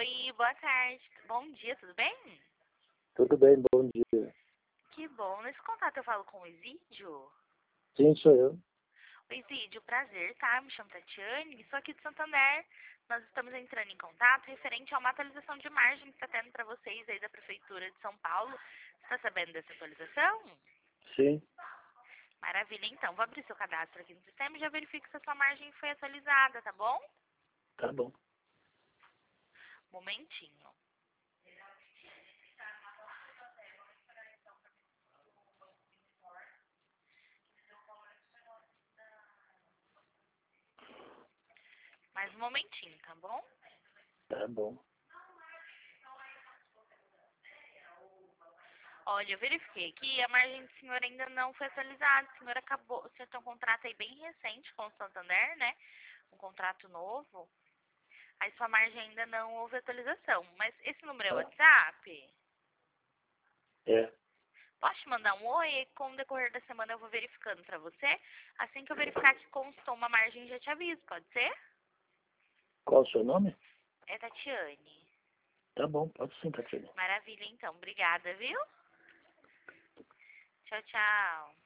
Oi, boa tarde. Bom dia, tudo bem? Tudo bem, bom dia. Que bom. Nesse contato eu falo com o Isídio. Sim, sou eu. Oi, Isídio, prazer, tá? Me chamo Tatiane, sou aqui de Santander. Nós estamos entrando em contato referente a uma atualização de margem que está tendo para vocês aí da Prefeitura de São Paulo. Você está sabendo dessa atualização? Sim, Maravilha, então. Vou abrir seu cadastro aqui no sistema e já verifico se a sua margem foi atualizada, tá bom? tá bom. Momentinho. Mais um momentinho, tá bom? Tá bom. Olha, eu verifiquei aqui, a margem do senhor ainda não foi atualizada. O senhor acabou, o senhor tem um contrato aí bem recente com o Santander, né? Um contrato novo. Aí sua margem ainda não houve atualização. Mas esse número é o Tá. WhatsApp? É. Posso te mandar um oi? E com o decorrer da semana eu vou verificando pra você. Assim que eu verificar que constou uma margem, já te aviso, pode ser? Qual o seu nome? É Tatiane. Tá bom, pode sim, Tatiana. Maravilha, então. Obrigada, viu? Tchau, tchau.